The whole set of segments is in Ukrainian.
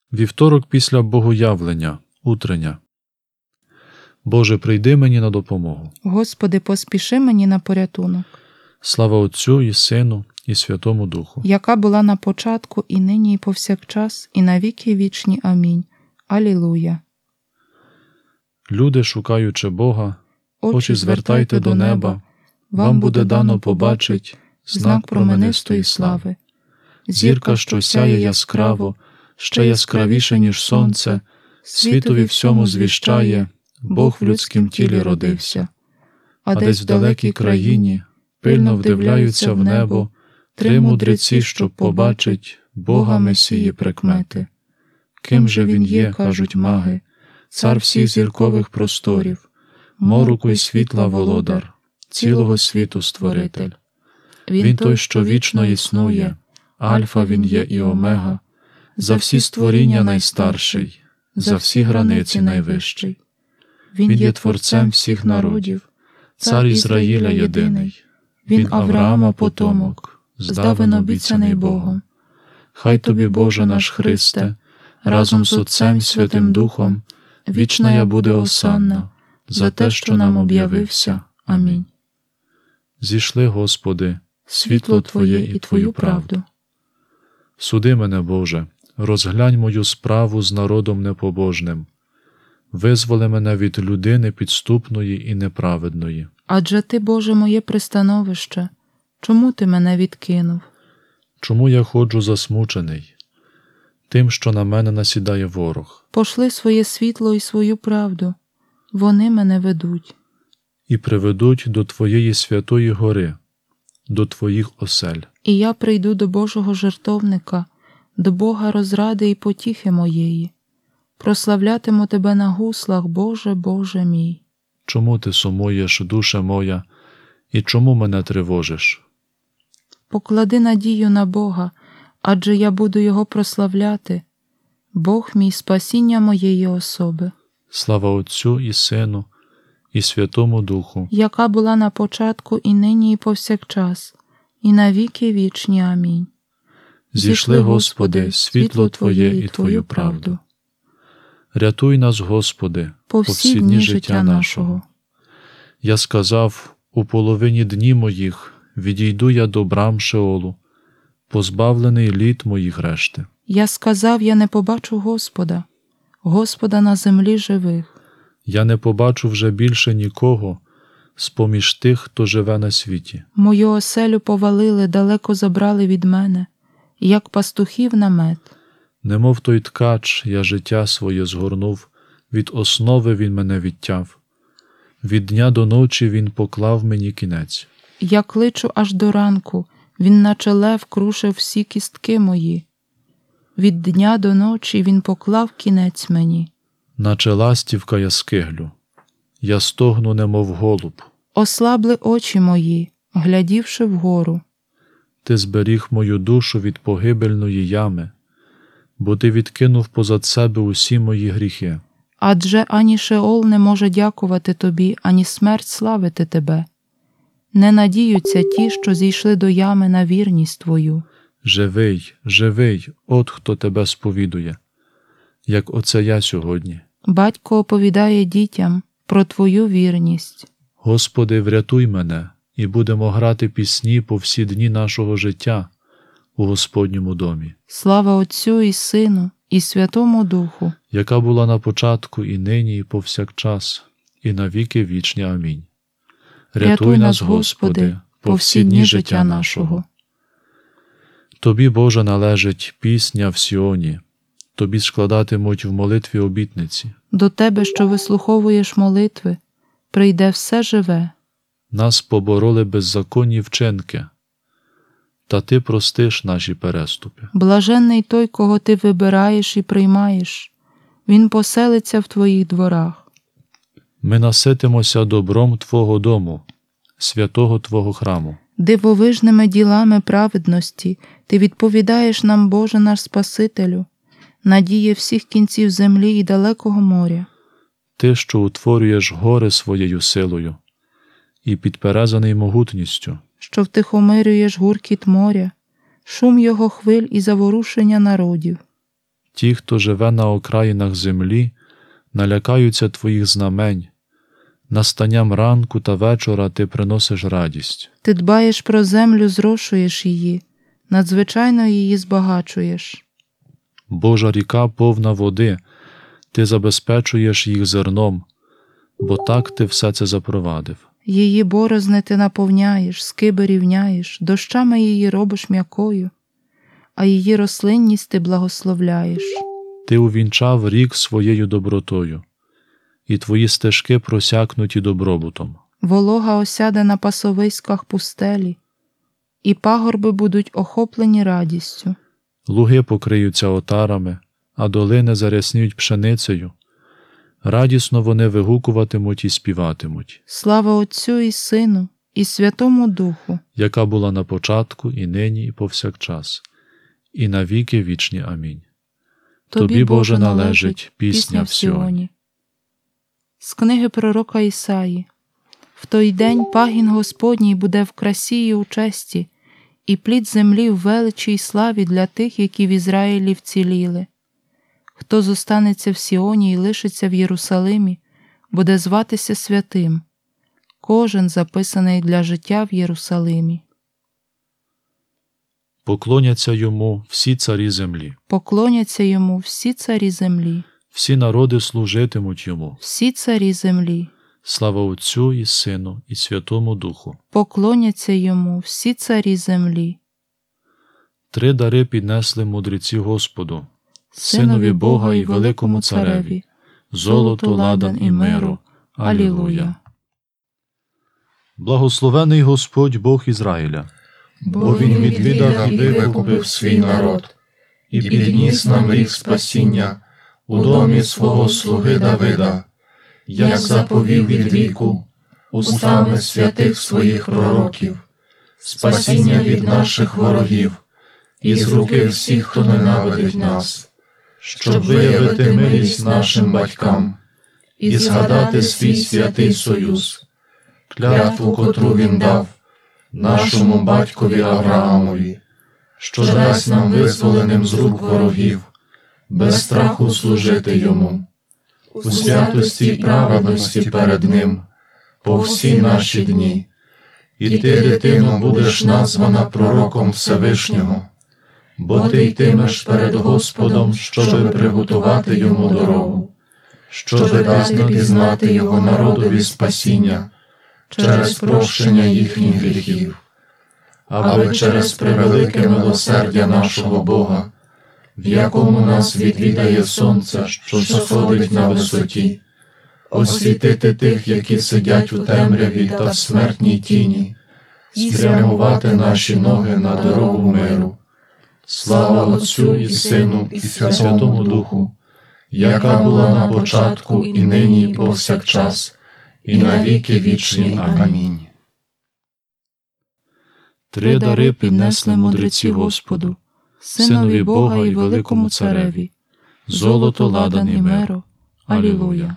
Вівторок після Богоявлення, утрення. Боже, прийди мені на допомогу. Господи, поспіши мені на порятунок. Слава Отцю і Сину, і Святому Духу. Яка була на початку, і нині, і повсякчас, і на віки вічні. Амінь. Алілуя. Люди, шукаючи Бога, очі звертайте до неба, вам буде дано побачить знак променистої слави. Зірка, що сяє яскраво, ще яскравіше, ніж сонце, світові всьому звіщає, Бог в людськім тілі родився. А десь в далекій країні пильно вдивляються в небо три мудреці, щоб побачить Бога Месії прикмети. Ким же він є, кажуть маги, цар всіх зіркових просторів, мороку й світла володар, цілого світу створитель. Він той, що вічно існує, Альфа він є і Омега, за всі створіння найстарший, за всі границі найвищий. Він є творцем всіх народів, цар Ізраїля єдиний. Він Авраама потомок, здавен обіцяний Богом. Хай тобі, Боже наш Христе, разом з Отцем і Святим Духом, вічна буде осанна, за те, що нам об'явився. Амінь. Зійшли, Господи, світло Твоє і Твою правду. Суди мене, Боже, розглянь мою справу з народом непобожним. Визволи мене від людини підступної і неправедної. Адже Ти, Боже, моє пристановище, чому Ти мене відкинув? Чому я ходжу засмучений? Тим, що на мене насідає ворог. Пошли своє світло і свою правду, вони мене ведуть. І приведуть до Твоєї святої гори, до Твоїх осель. І я прийду до Божого жертовника, до Бога розради і потіхи моєї. Прославлятиму Тебе на гуслах, Боже, Боже мій. Чому ти сумуєш, душе моя, і чому мене тривожиш? Поклади надію на Бога, адже я буду Його прославляти. Бог мій, спасіння моєї особи. Слава Отцю і Сину, і Святому Духу. Яка була на початку, і нині, і повсякчас, і на віки вічні. Амінь. Зійшли, Господи, світло Твоє і Твою правду. Рятуй нас, Господи, по всі дні життя нашого. Я сказав, у половині дні моїх відійду я до брам Шеолу, позбавлений літ моїх решти. Я сказав, я не побачу Господа, Господа на землі живих. Я не побачу вже більше нікого з-поміж тих, хто живе на світі. Мою оселю повалили, далеко забрали від мене, як пастухів намет. Немов той ткач, я життя своє згорнув, від основи він мене відтяв. Від дня до ночі він поклав мені кінець. Я кличу аж до ранку, він наче лев крушив всі кістки мої. Від дня до ночі він поклав кінець мені. Наче ластівка я скиглю, я стогну, немов голуб. Ослабли очі мої, глядівши вгору. Ти зберіг мою душу від погибельної ями, бо ти відкинув позад себе усі мої гріхи. Адже ані Шеол не може дякувати тобі, ані смерть славити тебе. Не надіються ті, що зійшли до ями на вірність твою. Живий, живий, от хто тебе сповідує, як оце я сьогодні. Батько оповідає дітям про твою вірність. Господи, врятуй мене, і будемо грати пісні по всі дні нашого життя у Господньому домі. Слава Отцю і Сину, і Святому Духу, яка була на початку, і нині, і повсякчас, і на віки вічні. Амінь. Рятуй нас, Господи, по всі дні життя нашого. Тобі, Боже, належить пісня в Сіоні, Тобі складатимуть в молитві обітниці. До Тебе, що вислуховуєш молитви, прийде все живе. Нас побороли беззаконні вчинки, та Ти простиш наші переступи. Блаженний той, кого Ти вибираєш і приймаєш, він поселиться в Твоїх дворах. Ми наситимося добром Твого дому, святого Твого храму. Дивовижними ділами праведності Ти відповідаєш нам, Боже наш Спасителю, надії всіх кінців землі і далекого моря. Ти, що утворюєш гори своєю силою і підперезаний могутністю, що втихомирюєш гуркіт моря, шум його хвиль і заворушення народів. Ті, хто живе на окраїнах землі, налякаються твоїх знамень. Настанням ранку та вечора ти приносиш радість. Ти дбаєш про землю, зрошуєш її, надзвичайно її збагачуєш. Божа ріка повна води, ти забезпечуєш їх зерном, бо так ти все це запровадив. Її борозни ти наповняєш, скиби рівняєш, дощами її робиш м'якою, а її рослинність ти благословляєш. Ти увінчав рік своєю добротою, і твої стежки просякнуті добробутом. Волога осяде на пасовиськах пустелі, і пагорби будуть охоплені радістю. Луги покриються отарами, а долини зарясніють пшеницею. Радісно вони вигукуватимуть і співатимуть. Слава Отцю і Сину, і Святому Духу, яка була на початку, і нині, і повсякчас, і на віки вічні. Амінь. Тобі, Боже, належить пісня в Сіоні. З книги пророка Ісаї. В той день пагін Господній буде в красі і у честі, і плід землі в величі й славі для тих, які в Ізраїлі вціліли. Хто зостанеться в Сіоні і лишиться в Єрусалимі, буде зватися святим, кожен записаний для життя в Єрусалимі. Поклоняться йому всі царі землі. Поклоняться йому всі царі землі. Всі народи служитимуть йому. Всі царі землі. Слава Отцю і Сину, і Святому Духу. Поклоняться йому всі царі землі. 3 дари піднесли мудреці Господу, Синові Бога і великому цареві, золото, ладан і миру. Алілуя. Благословений Господь Бог Ізраїля, бо Він відвідав і викупив свій народ, і підніс нам рік спасіння у домі свого слуги Давида, як заповів від віку, устами святих своїх пророків, спасіння від наших ворогів, і з руки всіх, хто ненавидить нас, щоб виявити милість нашим батькам і згадати свій святий союз, клятву, котру він дав нашому батькові Авраамові, що дасть нам визволеним з рук ворогів, без страху служити йому, у святості й праведності перед ним, по всі наші дні. І ти, дитино, будеш названа пророком Всевишнього, бо ти йтимеш перед Господом, щоби приготувати йому дорогу, щоби дати пізнати його народові спасіння через прощення їхніх гріхів, аби через превелике милосердя нашого Бога, в якому нас відвідає сонце, що сходить на висоті, освітити тих, які сидять у темряві та в смертній тіні, спрямувати наші ноги на дорогу миру. Слава Отцю і Сину і Святому Духу, яка була на початку, і нині, і повсякчас, і на віки вічні. Амінь. 3 дари піднесли мудреці Господу, Синові Бога і великому цареві, золото, ладан і миру. Алілуя.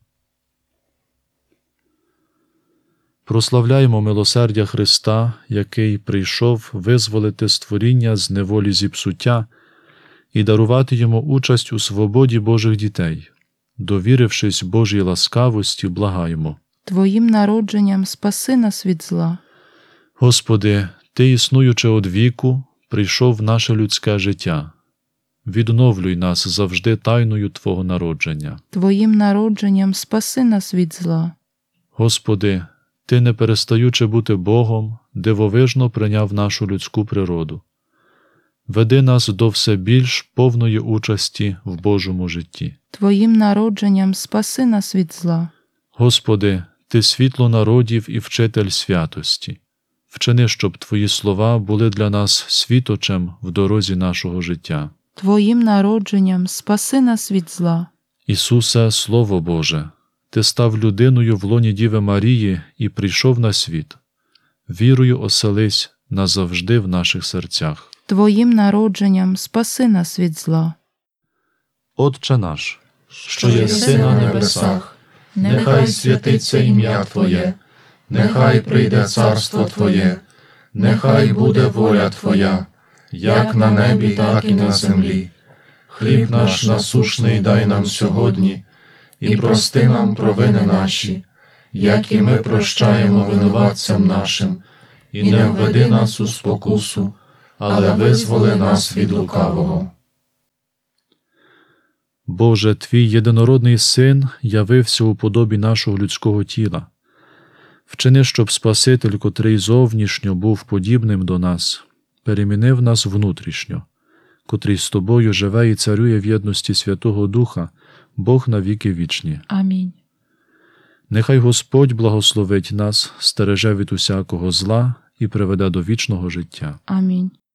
Прославляємо милосердя Христа, який прийшов визволити створіння з неволі зіпсуття і дарувати йому участь у свободі Божих дітей. Довірившись Божій ласкавості, благаємо. Твоїм народженням спаси нас від зла. Господи, Ти, існуючи од віку, прийшов в наше людське життя. Відновлюй нас завжди тайною Твого народження. Твоїм народженням спаси нас від зла. Господи, Ти, не перестаючи бути Богом, дивовижно прийняв нашу людську природу. Веди нас до все більш повної участі в Божому житті. Твоїм народженням спаси нас від зла. Господи, Ти світло народів і вчитель святості. Вчини, щоб Твої слова були для нас світочем в дорозі нашого життя. Твоїм народженням спаси нас від зла. Ісусе, Слово Боже, Ти став людиною в лоні Діви Марії і прийшов на світ. Вірою оселись назавжди в наших серцях. Твоїм народженням спаси нас від зла. Отче наш, що єси на небесах, нехай святиться ім'я Твоє, нехай прийде царство Твоє, нехай буде воля Твоя, як на небі, так і на землі. Хліб наш насушний дай нам сьогодні, і прости нам провини наші, як і ми прощаємо винуватцям нашим, і не введи нас у спокусу, але визволи нас від лукавого. Боже, Твій єдинородний Син явився у подобі нашого людського тіла. Вчини, щоб Спаситель, котрий зовнішньо був подібним до нас, перемінив нас внутрішньо, котрий з Тобою живе і царює в єдності Святого Духа, Бог на віки вічні. Амінь. Нехай Господь благословить нас, стереже від усякого зла і приведе до вічного життя. Амінь.